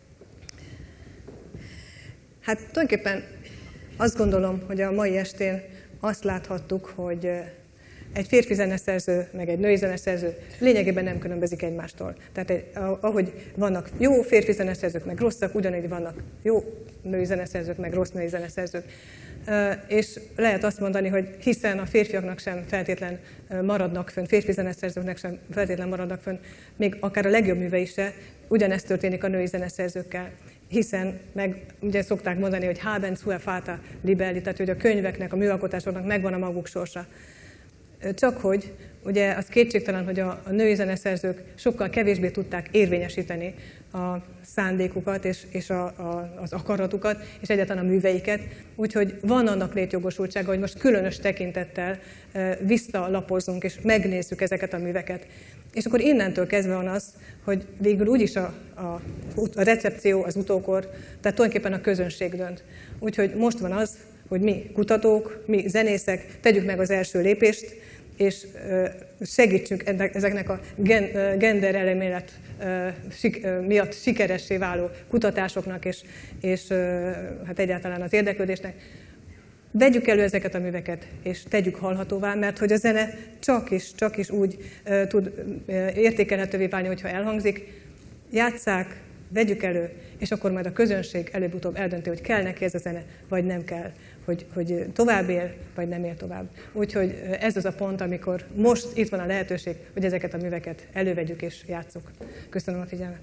Hát tulajdonképpen azt gondolom, hogy a mai estén azt láthattuk, hogy egy férfi zeneszerző, meg egy női zeneszerző lényegében nem különbözik egymástól. Tehát ahogy vannak jó férfi zeneszerzők, meg rosszak, ugyanígy vannak jó női zeneszerzők, meg rossz női zeneszerzők. És lehet azt mondani, hogy hiszen a férfiaknak sem feltétlen maradnak fönn, férfi zeneszerzőknek sem feltétlen maradnak fönn, még akár a legjobb művei se, ugyanezt történik a női zeneszerzőkkel. Hiszen meg ugye szokták mondani, hogy habens sua fata libelli, tehát hogy a könyveknek, a műalkotásoknak megvan a maguk sorsa. Csak hogy ugye az kétségtelen, hogy a női zeneszerzők sokkal kevésbé tudták érvényesíteni a szándékukat és az akaratukat, és egyáltalán a műveiket. Úgyhogy van annak létjogosultsága, hogy most különös tekintettel visszalapozzunk és megnézzük ezeket a műveket. És akkor innentől kezdve van az, hogy végül úgyis a recepció, az utókor, tehát tulajdonképpen a közönség dönt. Úgyhogy most van az, hogy mi kutatók, mi zenészek tegyük meg az első lépést, és segítsünk ezeknek a gender elmélet miatt sikeressé váló kutatásoknak és hát egyáltalán az érdeklődésnek. Vegyük elő ezeket a műveket, és tegyük hallhatóvá, mert hogy a zene csak is úgy tud értékelhetővé válni, hogyha elhangzik. Játsszák, vegyük elő, és akkor majd a közönség előbb-utóbb eldönti, hogy kell neki ez a zene, vagy nem kell, hogy tovább él, vagy nem él tovább. Úgyhogy ez az a pont, amikor most itt van a lehetőség, hogy ezeket a műveket elővegyük és játsszuk. Köszönöm a figyelmet!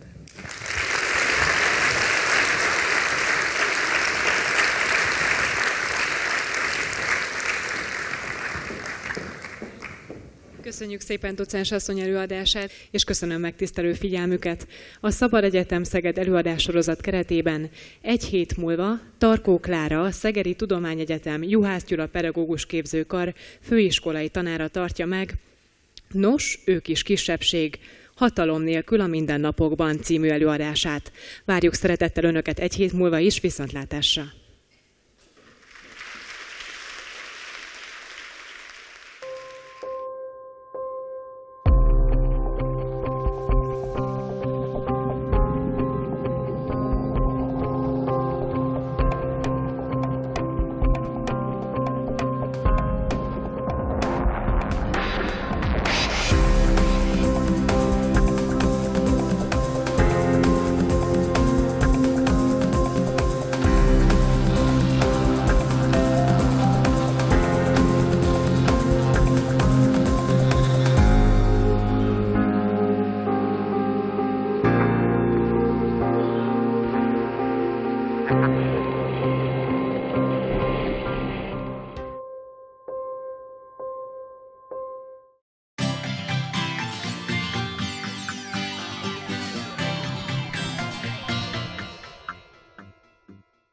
Köszönjük szépen docens asszony előadását, és köszönöm megtisztelő figyelmüket. A Szabad Egyetem Szeged előadássorozat keretében egy hét múlva Tarkó Klára, a Szegedi Tudományegyetem Juhász Gyula Pedagógus Képzőkar főiskolai tanára tartja meg Nos, ők is kisebbség, hatalom nélkül a mindennapokban című előadását. Várjuk szeretettel Önöket egy hét múlva is, viszontlátásra!